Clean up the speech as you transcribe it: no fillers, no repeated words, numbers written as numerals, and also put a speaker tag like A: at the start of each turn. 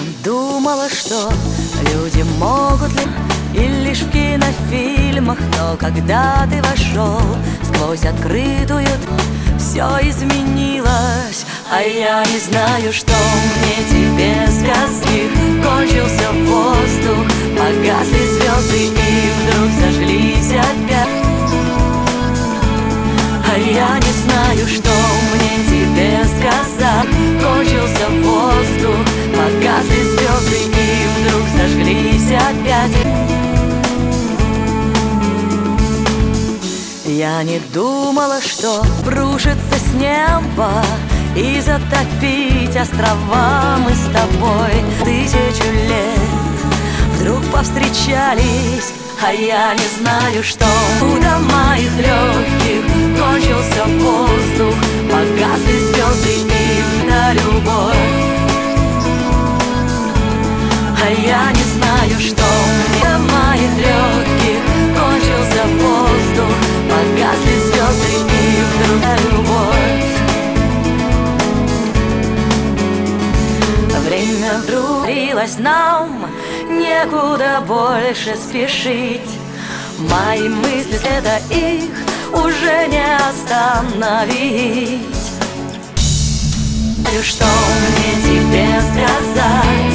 A: Думала, что люди могут ли и лишь в кинофильмах, но когда ты вошел сквозь открытую, все изменилось, а я не знаю, что мне тебе сказать. Кончился воздух, погасли звезды и вдруг зажглись опять. А я не знаю, что мне тебе сказать. Кончился воздух, погасли звезды и вдруг зажглись опять. Я не думала, что брушится с неба и затопить острова мы с тобой 1000 лет вдруг повстречались, а я не знаю, что до моих легких кончился воздух, погасли звезды и вдаль любовь. А я не знаю, что до моих легких кончился воздух, погасли звезды и вдруг любовь. Время вдруг длилось нам, некуда больше спешить. Мои мысли, это их уже не остановить. Что мне тебе сказать?